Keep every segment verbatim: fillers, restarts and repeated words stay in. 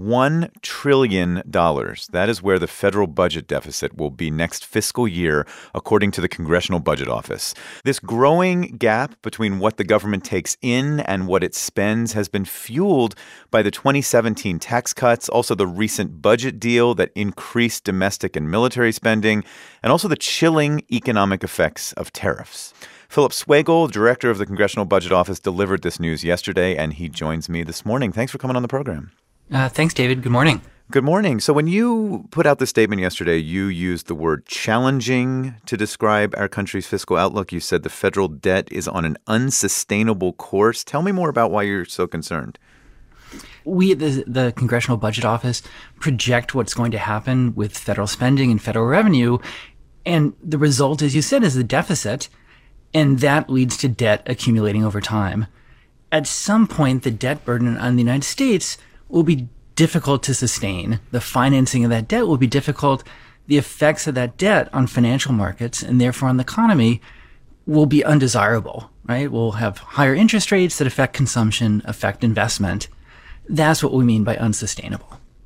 one trillion dollars. That is where the federal budget deficit will be next fiscal year, according to the Congressional Budget Office. This growing gap between what the government takes in and what it spends has been fueled by the twenty seventeen tax cuts, also the recent budget deal that increased domestic and military spending, and also the chilling economic effects of tariffs. Philip Swagel, director of the Congressional Budget Office, delivered this news yesterday, and he joins me this morning. Thanks for coming on the program. Uh, thanks, David. Good morning. Good morning. So when you put out the statement yesterday, you used the word challenging to describe our country's fiscal outlook. You said the federal debt is on an unsustainable course. Tell me more about why you're so concerned. We at the, the Congressional Budget Office project what's going to happen with federal spending and federal revenue. And the result, as you said, is the deficit. And that leads to debt accumulating over time. At some point, the debt burden on the United States will be difficult to sustain. The financing of that debt will be difficult. The effects of that debt on financial markets and therefore on the economy will be undesirable, right? We'll have higher interest rates that affect consumption, affect investment. That's what we mean by unsustainable.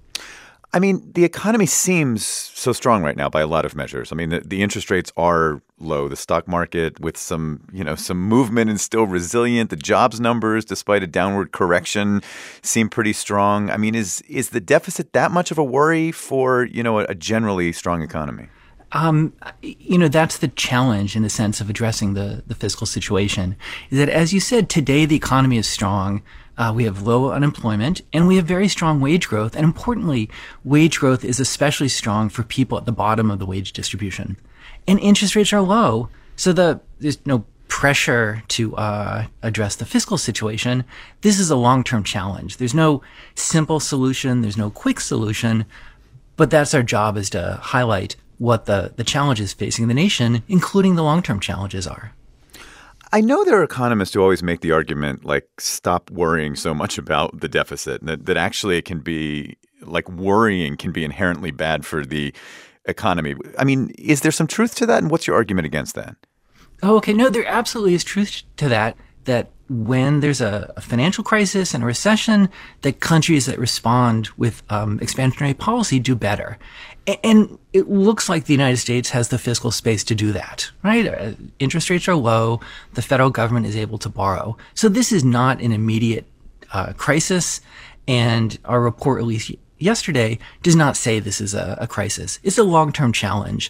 I mean, the economy seems so strong right now by a lot of measures. I mean, the, the interest rates are low. The stock market with some, you know, some movement is still resilient. The jobs numbers, despite a downward correction, seem pretty strong. I mean, is is the deficit that much of a worry for, you know, a, a generally strong economy? Um, you know, that's the challenge in the sense of addressing the, the fiscal situation, is that, as you said, today the economy is strong. Uh, we have low unemployment and we have very strong wage growth. And importantly, wage growth is especially strong for people at the bottom of the wage distribution. And interest rates are low. So the, there's no pressure to uh, address the fiscal situation. This is a long-term challenge. There's no simple solution. There's no quick solution. But that's our job, is to highlight what the, the challenges facing the nation, including the long-term challenges, are. I know there are economists who always make the argument, like, stop worrying so much about the deficit, and that, that actually it can be, like, worrying can be inherently bad for the economy. I mean, is there some truth to that? And what's your argument against that? Oh, okay. No, there absolutely is truth to that, that when there's a, a financial crisis and a recession, that countries that respond with um, expansionary policy do better. And it looks like the United States has the fiscal space to do that, right? Uh, interest rates are low. The federal government is able to borrow. So this is not an immediate uh, crisis. And our report released yesterday does not say this is a, a crisis. It's a long-term challenge.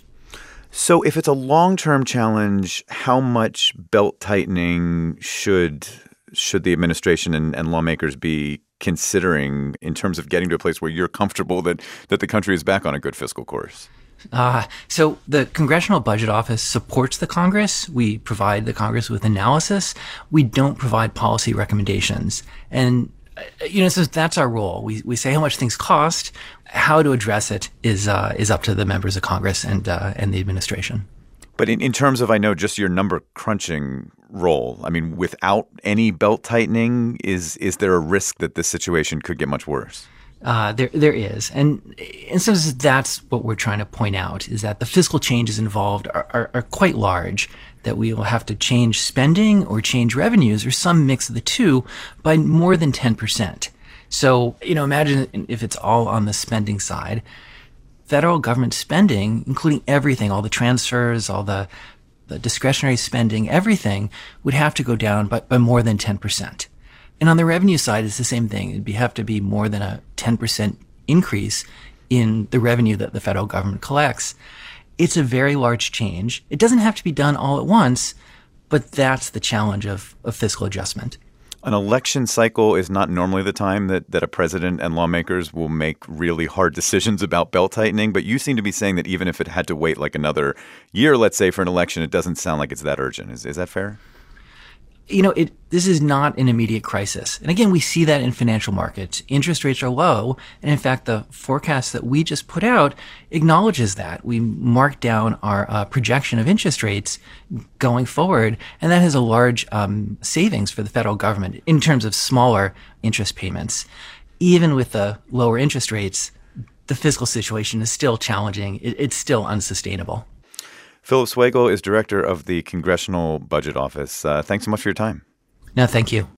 So if it's a long-term challenge, how much belt tightening should should the administration and, and lawmakers be considering in terms of getting to a place where you're comfortable that, that the country is back on a good fiscal course? Uh, so the Congressional Budget Office supports the Congress. We provide the Congress with analysis. We don't provide policy recommendations. And, you know, so that's our role. We we say how much things cost. How to address it is uh, is up to the members of Congress and uh, and the administration. But in, in terms of, I know, just your number crunching role, I mean, without any belt tightening, is is there a risk that this situation could get much worse? Uh, there, there is. And in some sense, that's what we're trying to point out, is that the fiscal changes involved are, are, are quite large, that we will have to change spending or change revenues or some mix of the two by more than ten percent. So, you know, imagine if it's all on the spending side. Federal government spending, including everything, all the transfers, all the, the discretionary spending, everything would have to go down by, by more than ten percent. And on the revenue side, it's the same thing. It'd be, have to be more than a ten percent increase in the revenue that the federal government collects. It's a very large change. It doesn't have to be done all at once, but that's the challenge of, of fiscal adjustment. An election cycle is not normally the time that, that a president and lawmakers will make really hard decisions about belt tightening. But you seem to be saying that even if it had to wait like another year, let's say, for an election, it doesn't sound like it's that urgent. Is, is that fair? You know, it, this is not an immediate crisis. And again, we see that in financial markets. Interest rates are low. And in fact, the forecast that we just put out acknowledges that. We marked down our uh, projection of interest rates going forward. And that has a large um, savings for the federal government in terms of smaller interest payments. Even with the lower interest rates, the fiscal situation is still challenging. It, it's still unsustainable. Philip Swagel is director of the Congressional Budget Office. Uh, thanks so much for your time. No, thank you.